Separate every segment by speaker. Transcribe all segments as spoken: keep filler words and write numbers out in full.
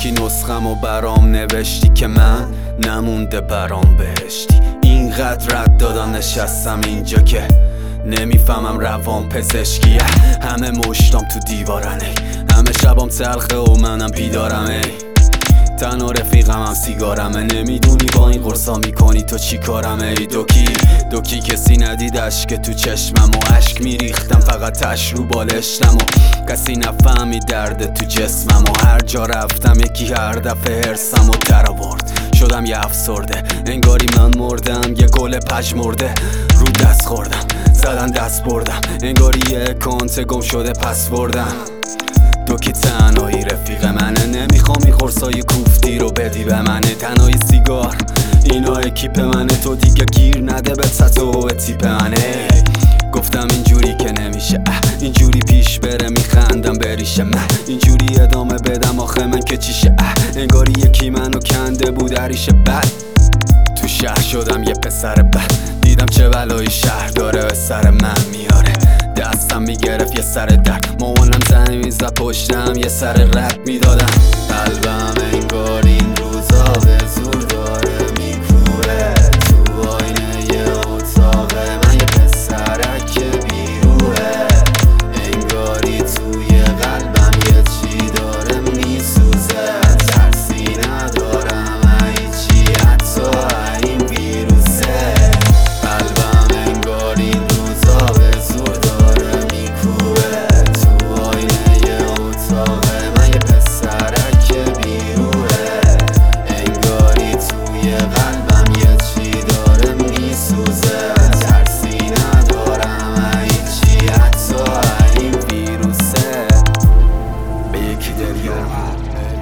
Speaker 1: کی نسخم و برام نوشتی که من نمونده برام بهشتی. اینقدر رد دادم نشستم اینجا که نمیفهمم روان پزشکیه. همه مشتام تو دیوارن ای، همه شبام تلخه و منم بیدارم ای. تنها رفیقم هم سیگارمه، نمیدونی با این قرصا میکنی تو چی کارمه ای. دوکی دوکی کسی ندیدش که تو چشمم و عشق میریختم فقط تش رو بالشتم و کسی نفهمید درد تو جسمم و هر جا رفتم یکی هر دفعه هرسم و در آورد. شدم یه افسرده، انگاری من مردم یه گل پژمرده. رو دست خوردم زدن دست بردم، انگاری یه کانت گم شده پس بردم. دوکی تنهایی رفیق منه، نمیخوام این قرصای کوفتی رو بدی به منه. تنهایی سیگار اینا اکیپ منه، تو دیگه گیر نده به تتو و تیپ منه. گفتم اینجوری که نمیشه، اینجوری پیش بره میخندم بریشه. من اینجوری ادامه بدم آخه من که چیشه، انگاری یکی منو کنده بود عریشه. بد تو شهر شدم یه پسر بد، دیدم چه بلایی شهر داره به سر من میاره. دستم میگرفت یه سر درد، مامانم زنی میزد پشتم یه سر رد میدادم. قلبم انگار این روزا به زور داره میکوره تو آینه یه اتاق من یه پسرک بیروه. انگاری توی قلبم یه چی داره میسوزه، ترسی ندارم هیچی حتی این ویروسه. قلبم انگار این روزا به زور داره میکوره تو آینه یه اتاق من یه پسرک بیروه. انگاری توی قلبم یه چی داره میسوزه، ترسی ندارم هیچی حتی این ویروسه. به یکی دل گرم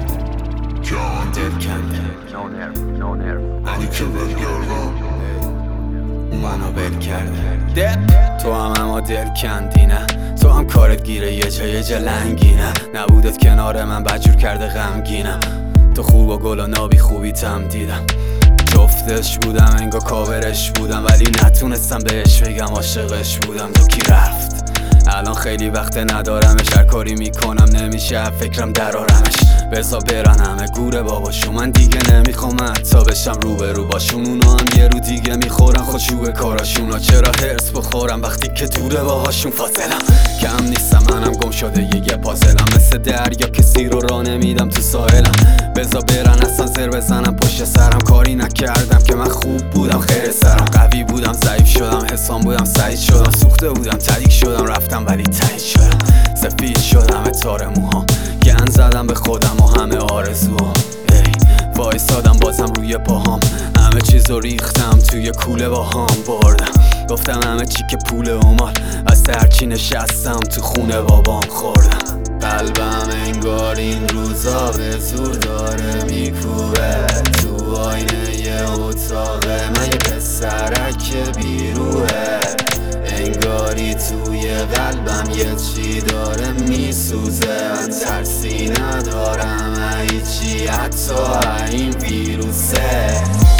Speaker 1: دل کنده علی که دل گرم منو بل کرده. تو هم اما دل کندی نه، تو هم کارت گیره یه جا یه جا لنگینه. نبودت کنار من بجور کرده غمگینم، تو خوب و گل و نابی خوبی تم دیدم. جفتش بودم انگار کاورش بودم، ولی نتونستم بهش بگم عاشقش بودم. دوکی رفت الان خیلی وقت ندارمش، هر کاری میکنم نمیشه فکرم درارمش. بزا برن همه گوره باباشون، من دیگه نمیخوام حتی بشم رو به رو باشون. اونا هم یه رو دیگه میخورن خودشوه کاراشون. چرا هرس بخورم وقتی که دوره باهاشون فاصلم. کم نیستم منم گم شده یه یه پازلم، مثل دریا کسی رو راه نمیدم تو ساحلم. بزا برن اصلا زر بزنم پشت سرم، کاری نکردم که من خوب بودم خیر سرم. قوی بودم ضعیف شدم، حسام بودم سعید شدم، سوخته بودم تریک شدم رفتم ولی تایید شدم. سفید شدم تار موهام، گن زدم به خودم و همه آرزوام. ای وایسادم بازم روی پاهام، همه چیزو ریختم توی کوله باهام بردم. گفتم همه چی که پول اومال، از هرچی نشستم تو خونه بابام خوردم. قلبم انگار این روزا به زور داره میکوبه تو آینه یه اتاق من یه پسرک بیروه. انگاری توی قلبم یه چی داره میسوزه، ترسی ندارم هیچی حتی این ویروسه.